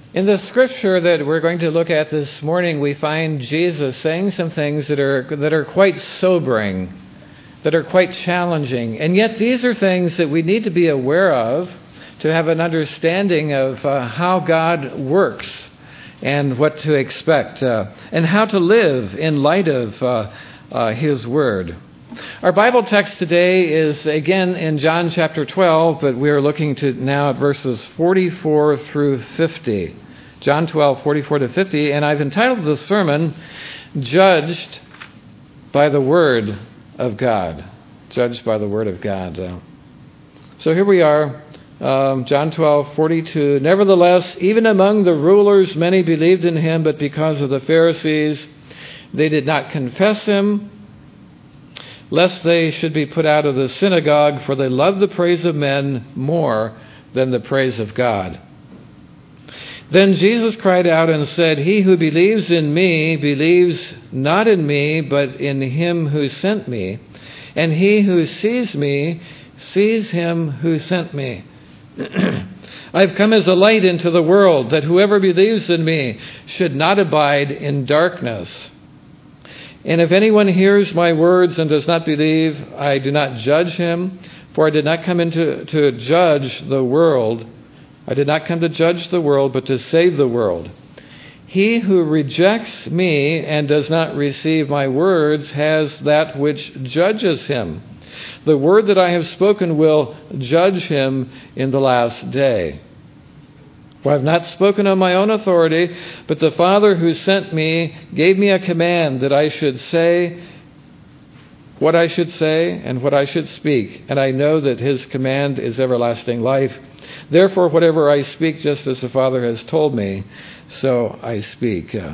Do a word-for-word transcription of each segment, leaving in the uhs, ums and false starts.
In the scripture that we're going to look at this morning, we find Jesus saying some things that are that are quite sobering, that are quite challenging. And yet these are things that we need to be aware of to have an understanding of uh, how God works and what to expect uh, and how to live in light of uh, uh, His Word. Our Bible text today is again in John chapter twelve, but we are looking to now at verses forty-four through fifty. John twelve, forty-four to fifty, and I've entitled the sermon, Judged by the Word of God. Judged by the Word of God. Uh, so here we are, um, John twelve, forty-two. Nevertheless, even among the rulers many believed in him, but because of the Pharisees, they did not confess him, lest they should be put out of the synagogue, for they love the praise of men more than the praise of God. Then Jesus cried out and said, He who believes in me believes not in me, but in him who sent me. And he who sees me sees him who sent me. I've come as a light into the world, that whoever believes in me should not abide in darkness. And if anyone hears my words and does not believe, I do not judge him, for I did not come into to judge the world. I did not come to judge the world, but to save the world. He who rejects me and does not receive my words has that which judges him. The word that I have spoken will judge him in the last day. For I have not spoken on my own authority, but the Father who sent me gave me a command that I should say what I should say and what I should speak. And I know that his command is everlasting life. Therefore, whatever I speak, just as the Father has told me, so I speak. Uh,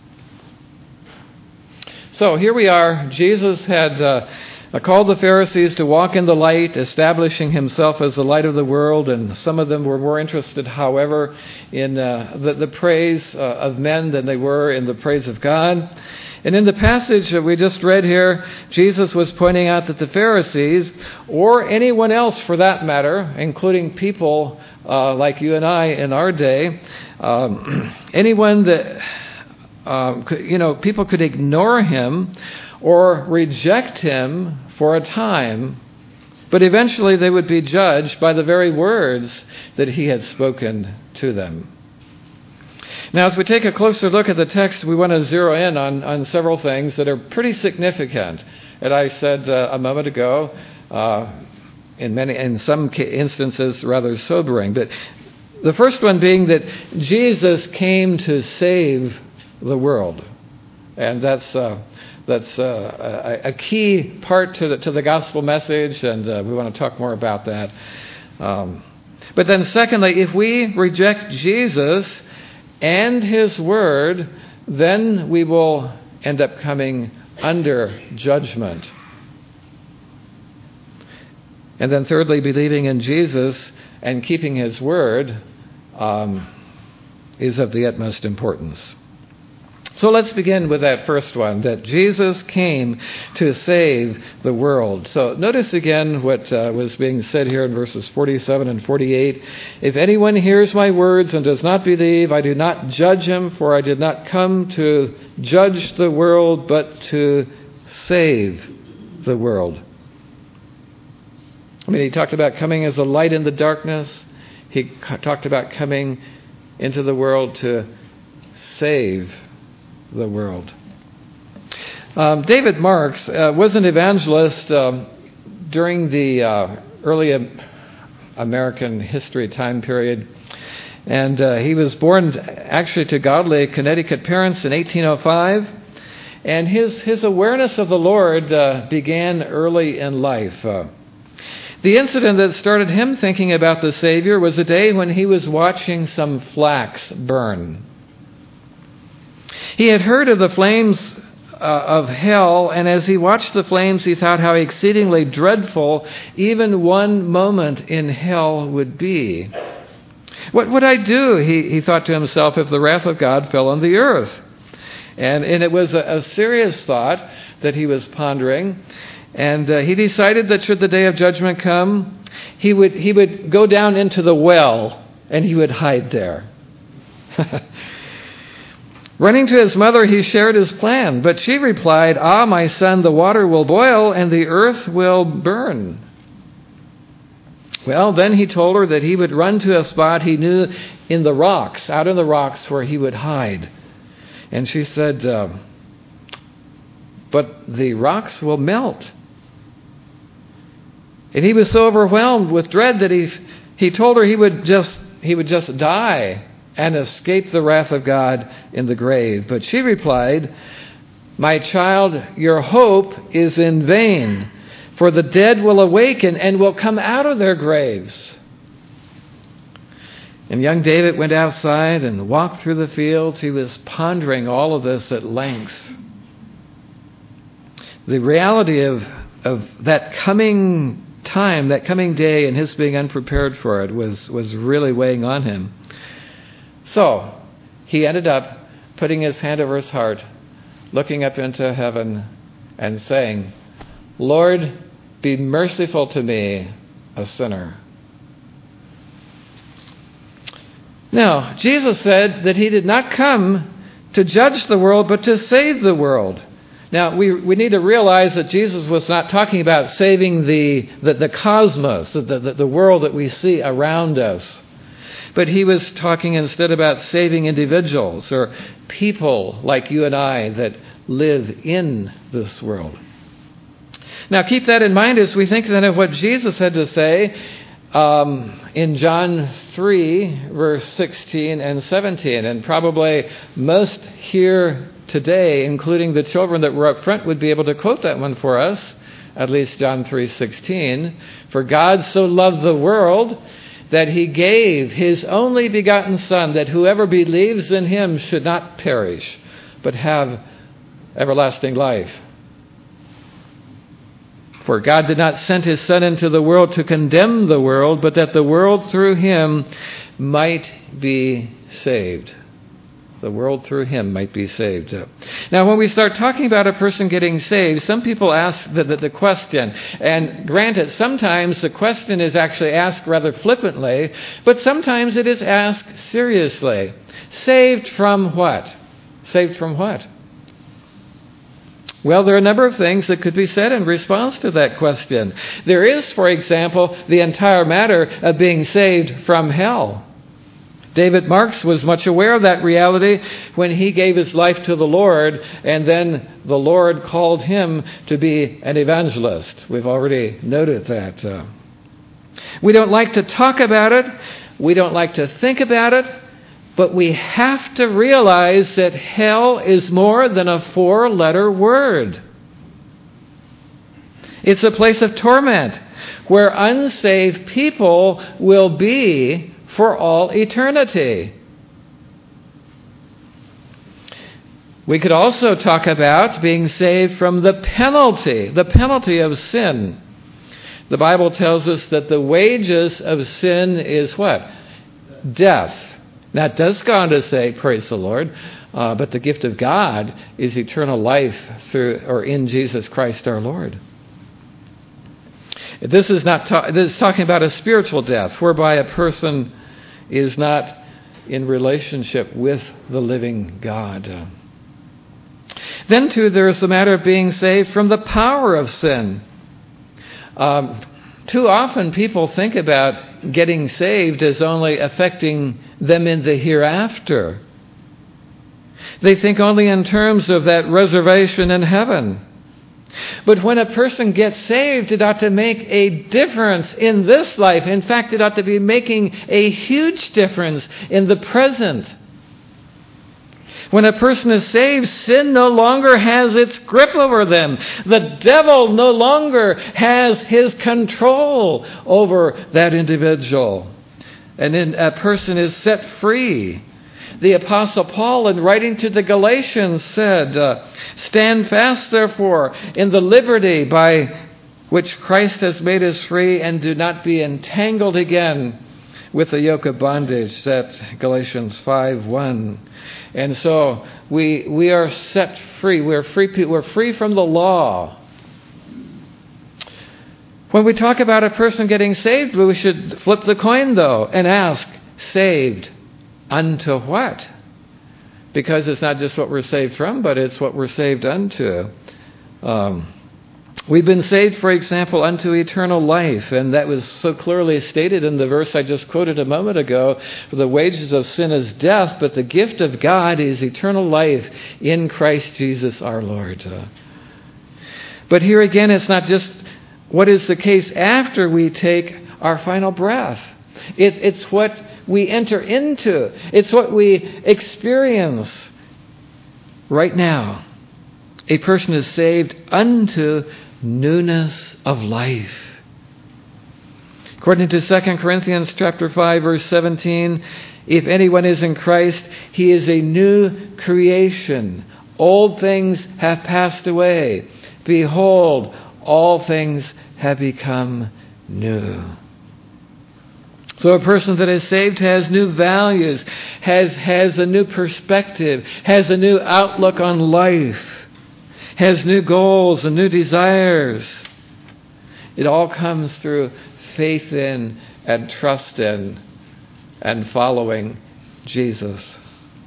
so here we are. Jesus had uh, called the Pharisees to walk in the light, establishing himself as the light of the world, and some of them were more interested, however, in uh, the, the praise uh, of men than they were in the praise of God. And in the passage that we just read here, Jesus was pointing out that the Pharisees, or anyone else for that matter, including people uh, like you and I in our day, um, anyone that, um, could, you know, people could ignore him or reject him for a time, but eventually they would be judged by the very words that he had spoken to them. Now, as we take a closer look at the text, we want to zero in on, on several things that are pretty significant. And I said uh, a moment ago, uh, in many, in some instances, rather sobering. But the first one being that Jesus came to save the world, and that's uh, that's uh, a, a key part to the to the gospel message, and uh, we want to talk more about that. Um, but then, secondly, if we reject Jesus and his word, then we will end up coming under judgment. And then thirdly, believing in Jesus and keeping his word um, is of the utmost importance. So let's begin with that first one, that Jesus came to save the world. So notice again what uh, was being said here in verses forty-seven and forty-eight. If anyone hears my words and does not believe, I do not judge him, for I did not come to judge the world, but to save the world. I mean, he talked about coming as a light in the darkness. He talked about coming into the world to save the world. Um, David Marks uh, was an evangelist um, during the uh, early American history time period. And uh, he was born actually to godly Connecticut parents in eighteen oh five. And his, his awareness of the Lord uh, began early in life. Uh, the incident that started him thinking about the Savior was a day when he was watching some flax burn. He had heard of the flames uh, of hell, and as he watched the flames, he thought how exceedingly dreadful even one moment in hell would be. What would I do, he, he thought to himself, if the wrath of God fell on the earth? And, and it was a, a serious thought that he was pondering. And uh, he decided that should the day of judgment come, he would he would go down into the well and he would hide there. Running to his mother, he shared his plan, but she replied, "Ah, my son, the water will boil and the earth will burn." Well, then he told her that he would run to a spot he knew in the rocks, out in the rocks where he would hide. And she said, uh, "But the rocks will melt." And he was so overwhelmed with dread that he he told her he would just he would just die and escape the wrath of God in the grave. But she replied, "My child, your hope is in vain, for the dead will awaken and will come out of their graves." And young David went outside and walked through the fields. He was pondering all of this at length. The reality of, of that coming time, that coming day, and his being unprepared for it was, was really weighing on him. So he ended up putting his hand over his heart, looking up into heaven and saying, "Lord, be merciful to me, a sinner." Now, Jesus said that he did not come to judge the world, but to save the world. Now, we, we need to realize that Jesus was not talking about saving the, the, the cosmos, the, the, the world that we see around us. But he was talking instead about saving individuals or people like you and I that live in this world. Now, keep that in mind as we think then of what Jesus had to say um, in John three, verse sixteen and seventeen. And probably most here today, including the children that were up front, would be able to quote that one for us, at least John three sixteen. "For God so loved the world that he gave his only begotten Son, that whoever believes in him should not perish, but have everlasting life. For God did not send his Son into the world to condemn the world, but that the world through him might be saved." The world through him might be saved. Now, when we start talking about a person getting saved, some people ask the, the, the question. And granted, sometimes the question is actually asked rather flippantly, but sometimes it is asked seriously. Saved from what? Saved from what? Well, there are a number of things that could be said in response to that question. There is, for example, the entire matter of being saved from hell. David Marks was much aware of that reality when he gave his life to the Lord, and then the Lord called him to be an evangelist. We've already noted that. Uh, we don't like to talk about it. We don't like to think about it. But we have to realize that hell is more than a four-letter word. It's a place of torment where unsaved people will be for all eternity. We could also talk about being saved from the penalty, the penalty of sin. The Bible tells us that the wages of sin is what? Death. Now, it does go on to say, praise the Lord, uh, but the gift of God is eternal life through or in Jesus Christ our Lord. This is not ta- this is talking about a spiritual death, whereby a person is not in relationship with the living God. Then, too, there is the matter of being saved from the power of sin. Um, too often people think about getting saved as only affecting them in the hereafter. They think only in terms of that reservation in heaven. But when a person gets saved, it ought to make a difference in this life. In fact, it ought to be making a huge difference in the present. When a person is saved, sin no longer has its grip over them. The devil no longer has his control over that individual. And then a person is set free. The Apostle Paul, in writing to the Galatians, said, uh, "Stand fast, therefore, in the liberty by which Christ has made us free, and do not be entangled again with the yoke of bondage." That Galatians five one. And so we we are set free. We're free. We're free from the law. When we talk about a person getting saved, we should flip the coin, though, and ask, saved unto what? Because it's not just what we're saved from, but it's what we're saved unto. Um, we've been saved, for example, unto eternal life, and that was so clearly stated in the verse I just quoted a moment ago. For the wages of sin is death, but the gift of God is eternal life in Christ Jesus our Lord. Uh, but here again, it's not just what is the case after we take our final breath. It's, it's what we enter into. It's what we experience right now. A person is saved unto newness of life. According to Second Corinthians chapter five, verse seventeen, if anyone is in Christ, he is a new creation. Old things have passed away. Behold, all things have become new. So a person that is saved has new values, has, has a new perspective, has a new outlook on life, has new goals and new desires. It all comes through faith in and trust in and following Jesus.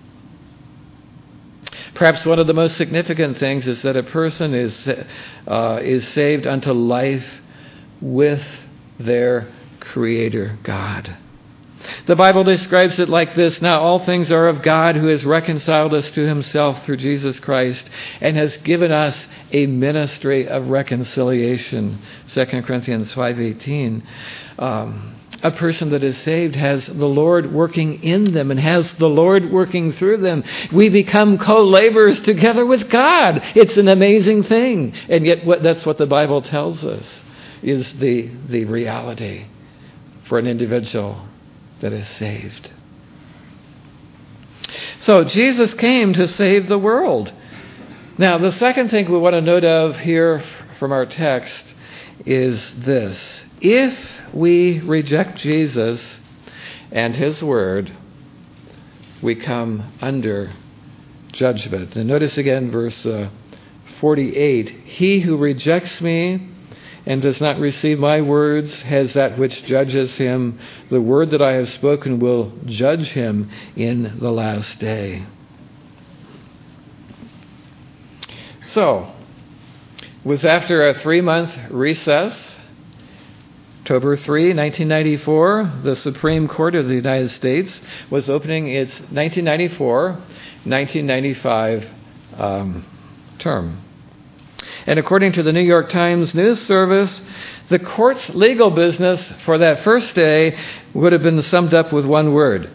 Perhaps one of the most significant things is that a person is uh, is saved unto life with their Creator God. The Bible describes it like this: now all things are of God, who has reconciled us to himself through Jesus Christ and has given us a ministry of reconciliation. Second Corinthians five eighteen. Um, a person that is saved has the Lord working in them and has the Lord working through them. We become co-laborers together with God. It's an amazing thing. And yet what, that's what the Bible tells us is the, the reality for an individual that is saved. So Jesus came to save the world. Now, the second thing we want to note of here from our text is this: if we reject Jesus and his word, we come under judgment. And notice again verse uh, forty-eight. He who rejects me and does not receive my words has that which judges him. The word that I have spoken will judge him in the last day. So, it was after a three-month recess, October third, nineteen ninety-four, the Supreme Court of the United States was opening its nineteen ninety-four nineteen ninety-five um, term. And according to the New York Times News Service, the court's legal business for that first day would have been summed up with one word: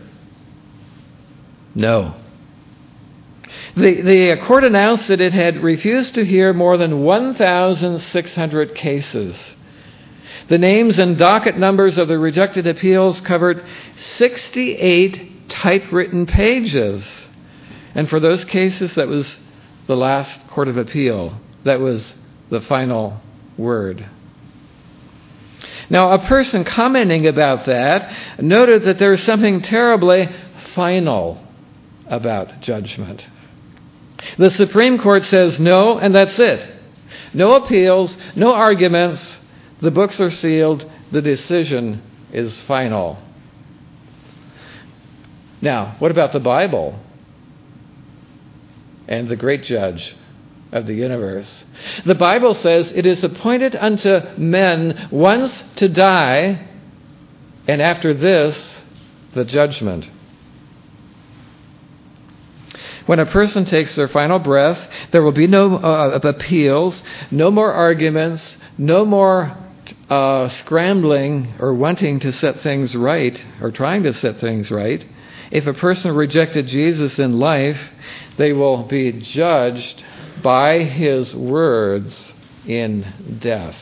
no. The, the court announced that it had refused to hear more than one thousand six hundred cases. The names and docket numbers of the rejected appeals covered sixty-eight typewritten pages. And for those cases, that was the last court of appeal. That was the final word. Now, a person commenting about that noted that there's something terribly final about judgment. The Supreme Court says no, and that's it. No appeals, no arguments. The books are sealed. The decision is final. Now, what about the Bible and the great judge of the universe? The Bible says it is appointed unto men once to die, and after this, the judgment. When a person takes their final breath, there will be no uh, appeals, no more arguments, no more uh, scrambling or wanting to set things right or trying to set things right. If a person rejected Jesus in life, they will be judged by his words in death.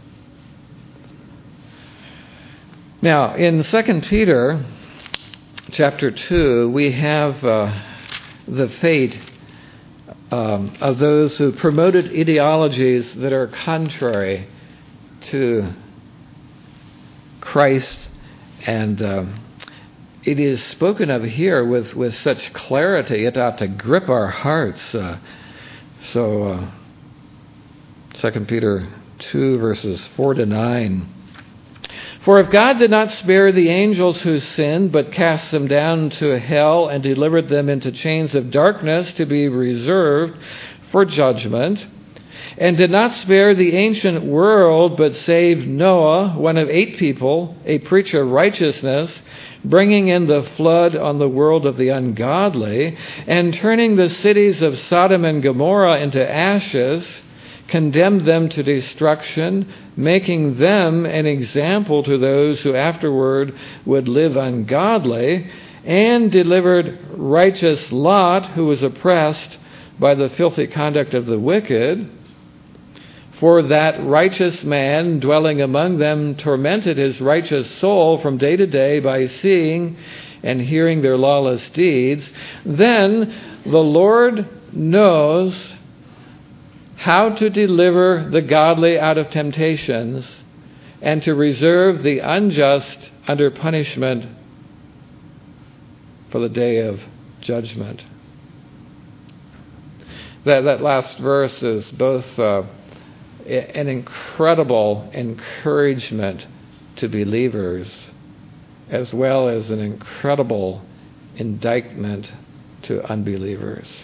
Now, in Second Peter chapter two, we have uh, the fate um, of those who promoted ideologies that are contrary to Christ, and um, it is spoken of here with, with such clarity it ought to grip our hearts. Uh, so, uh, Second Peter two verses four to nine. For if God did not spare the angels who sinned, but cast them down to hell and delivered them into chains of darkness to be reserved for judgment, and did not spare the ancient world, but saved Noah, one of eight people, a preacher of righteousness, bringing in the flood on the world of the ungodly, and turning the cities of Sodom and Gomorrah into ashes, condemned them to destruction, making them an example to those who afterward would live ungodly, and delivered righteous Lot, who was oppressed by the filthy conduct of the wicked. For that righteous man dwelling among them tormented his righteous soul from day to day by seeing and hearing their lawless deeds. Then the Lord knows how to deliver the godly out of temptations and to reserve the unjust under punishment for the day of judgment. That, that last verse is both uh, an incredible encouragement to believers as well as an incredible indictment to unbelievers.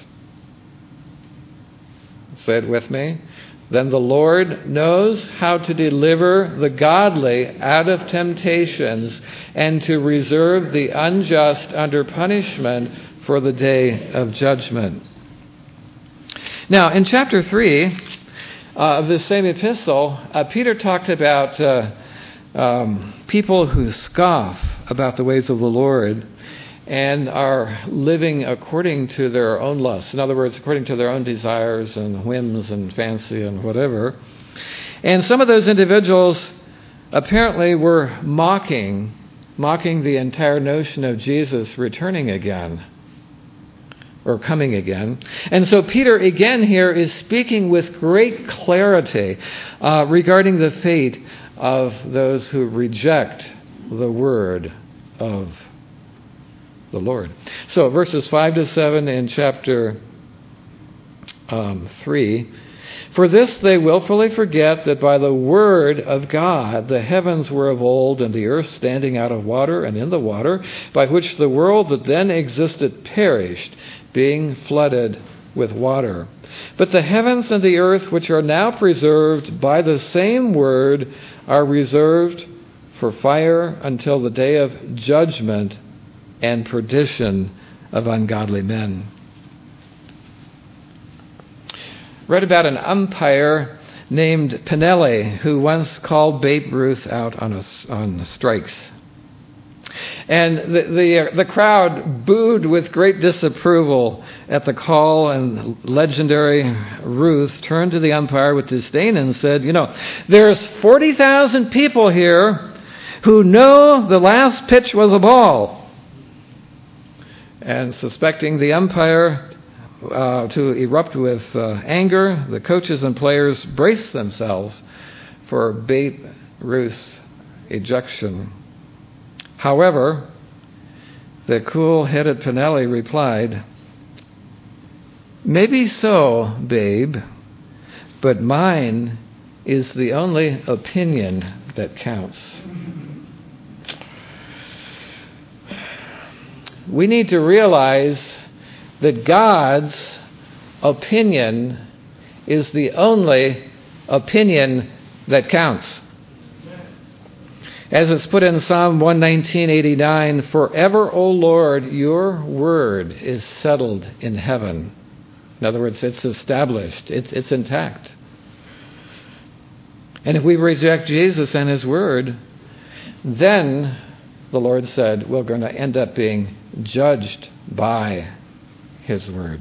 Say it with me. Then the Lord knows how to deliver the godly out of temptations and to reserve the unjust under punishment for the day of judgment. Now, in chapter three uh, of this same epistle, uh, Peter talked about uh, um, people who scoff about the ways of the Lord and are living according to their own lusts. In other words, according to their own desires and whims and fancy and whatever. And some of those individuals apparently were mocking, mocking the entire notion of Jesus returning again, or coming again. And so Peter again here is speaking with great clarity uh, regarding the fate of those who reject the word of the Lord. So verses five to seven in chapter um, three. For this they willfully forget that by the word of God the heavens were of old, and the earth standing out of water and in the water, by which the world that then existed perished, being flooded with water. But the heavens and the earth, which are now preserved by the same word, are reserved for fire until the day of judgment and perdition of ungodly men. Read about an umpire named Pinelli who once called Babe Ruth out on a, on strikes. And the, the, the crowd booed with great disapproval at the call, and legendary Ruth turned to the umpire with disdain and said, you know, there's forty thousand people here who know the last pitch was a ball. And suspecting the umpire uh, to erupt with uh, anger, the coaches and players braced themselves for Babe Ruth's ejection. However, the cool-headed Pinelli replied, maybe so, Babe, but mine is the only opinion that counts. We need to realize that God's opinion is the only opinion that counts. As it's put in Psalm one nineteen eighty-nine, forever, O Lord, your word is settled in heaven. In other words, it's established. It's, it's intact. And if we reject Jesus and his word, then, the Lord said, we're going to end up being judged by his word.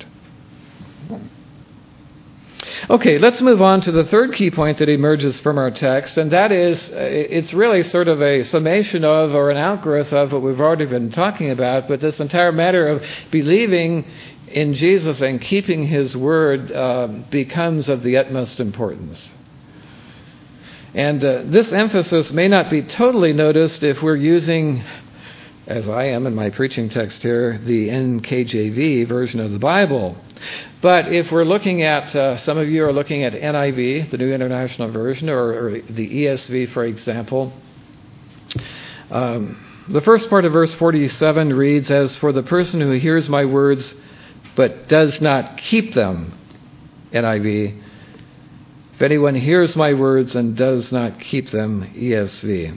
Okay, let's move on to the third key point that emerges from our text, and that is, it's really sort of a summation of or an outgrowth of what we've already been talking about, but this entire matter of believing in Jesus and keeping his word uh, becomes of the utmost importance. And uh, this emphasis may not be totally noticed if we're using, as I am in my preaching text here, the N K J V version of the Bible. But if we're looking at, uh, some of you are looking at N I V, the New International Version, or, or the E S V, for example, Um, the first part of verse forty-seven reads, "As for the person who hears my words but does not keep them," N I V. "If anyone hears my words and does not keep them," E S V.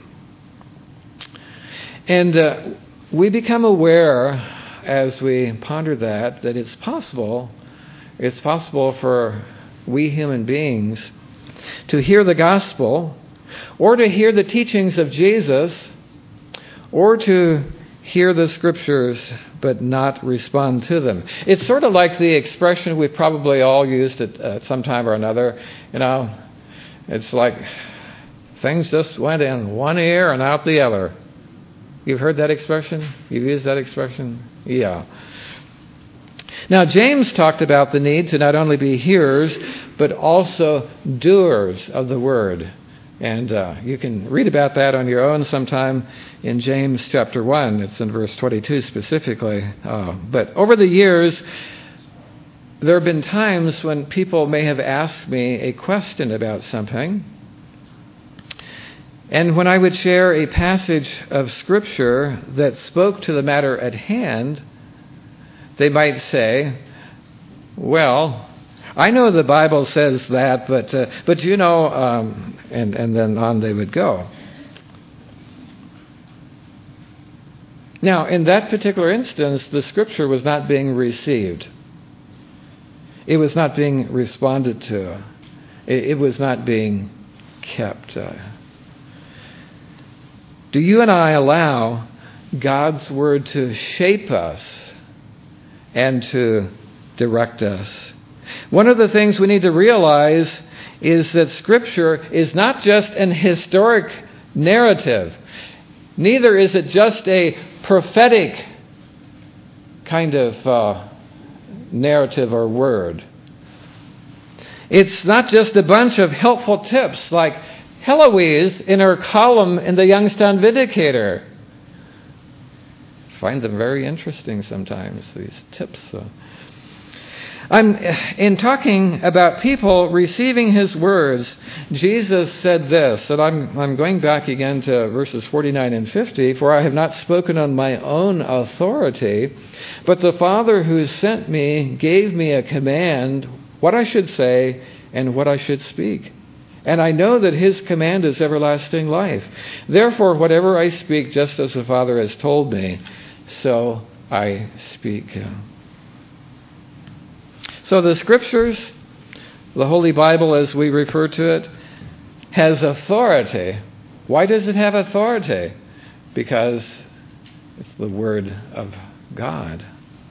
And uh, we become aware as we ponder that, that it's possible, it's possible for we human beings to hear the gospel or to hear the teachings of Jesus or to hear the scriptures but not respond to them. It's sort of like the expression we've probably all used at uh, some time or another. You know, it's like things just went in one ear and out the other. You've heard that expression? You've used that expression? Yeah. Now, James talked about the need to not only be hearers, but also doers of the word. And uh, you can read about that on your own sometime in James chapter one. It's in verse twenty-two specifically. Uh, but over the years, there have been times when people may have asked me a question about something. And when I would share a passage of Scripture that spoke to the matter at hand, they might say, "Well, I know the Bible says that, but uh, but you know," um, and, and then on they would go. Now, in that particular instance, the Scripture was not being received. It was not being responded to. It, it was not being kept. Uh, do you and I allow God's Word to shape us and to direct us? One of the things we need to realize is that Scripture is not just an historic narrative. Neither is it just a prophetic kind of uh, narrative or word. It's not just a bunch of helpful tips like Heloise in her column in the Youngstown Vindicator. I find them very interesting sometimes, these tips. Uh, I'm in talking about people receiving his words. Jesus said this, and I'm I'm going back again to verses forty-nine and fifty. "For I have not spoken on my own authority, but the Father who sent me gave me a command, what I should say and what I should speak. And I know that his command is everlasting life. Therefore, whatever I speak, just as the Father has told me, so I speak." So the Scriptures, the Holy Bible as we refer to it, has authority. Why does it have authority? Because it's the Word of God.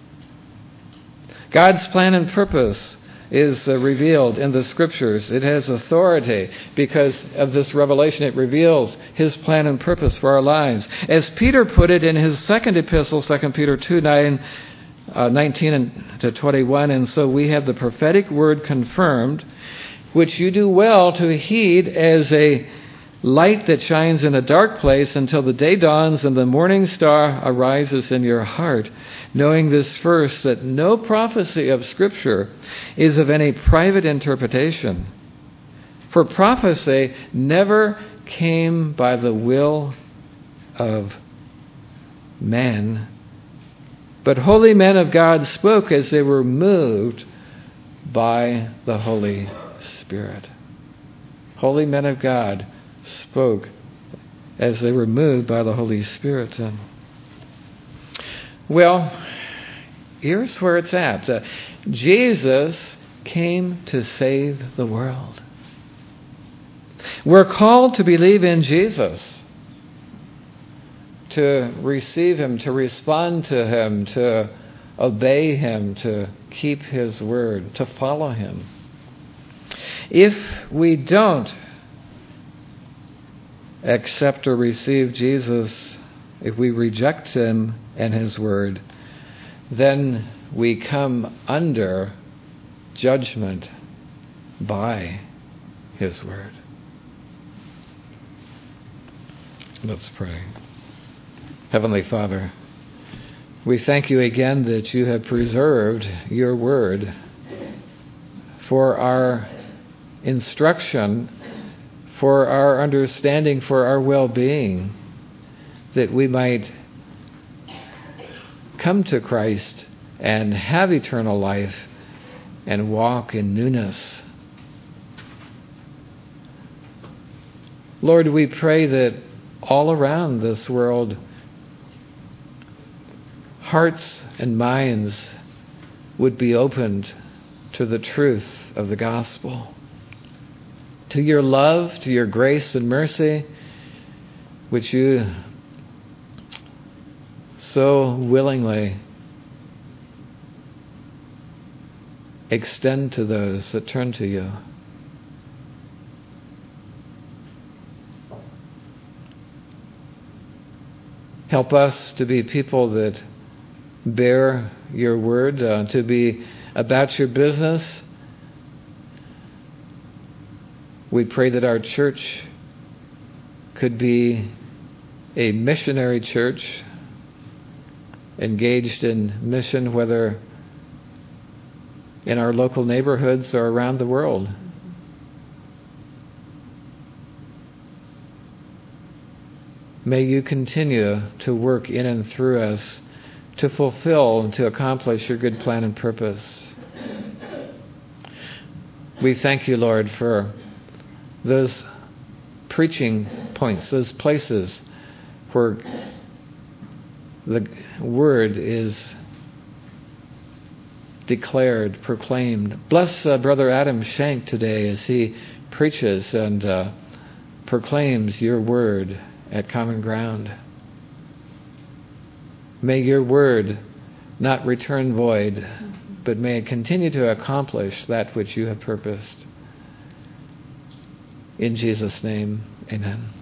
God's plan and purpose is uh, revealed in the Scriptures. It has authority because of this revelation. It reveals his plan and purpose for our lives. As Peter put it in his second epistle, Second Peter two, nine, Uh, nineteen to twenty-one, "And so we have the prophetic word confirmed, which you do well to heed as a light that shines in a dark place until the day dawns and the morning star arises in your heart, knowing this first, that no prophecy of Scripture is of any private interpretation. For prophecy never came by the will of man, but holy men of God spoke as they were moved by the Holy Spirit." Holy men of God spoke as they were moved by the Holy Spirit. Well, here's where it's at. Uh, Jesus came to save the world. We're called to believe in Jesus, to receive him, to respond to him, to obey him, to keep his word, to follow him. If we don't accept or receive Jesus, if we reject him and his word, then we come under judgment by his word. Let's pray. Heavenly Father, we thank you again that you have preserved your word for our instruction, for our understanding, for our well-being. that we might come to Christ and have eternal life and walk in newness. Lord, we pray that all around this world, hearts and minds would be opened to the truth of the gospel, to your love, to your grace and mercy, which you so willingly extend to those that turn to you. Help us to be people that bear your word, uh, to be about your business. We pray that our church could be a missionary church, engaged in mission, whether in our local neighborhoods or around the world. May you continue to work in and through us to fulfill and to accomplish your good plan and purpose. We thank you, Lord, for those preaching points, those places where the word is declared, proclaimed. Bless uh, Brother Adam Shank today as he preaches and uh, proclaims your word at Common Ground. May your word not return void, but may it continue to accomplish that which you have purposed. In Jesus' name, amen.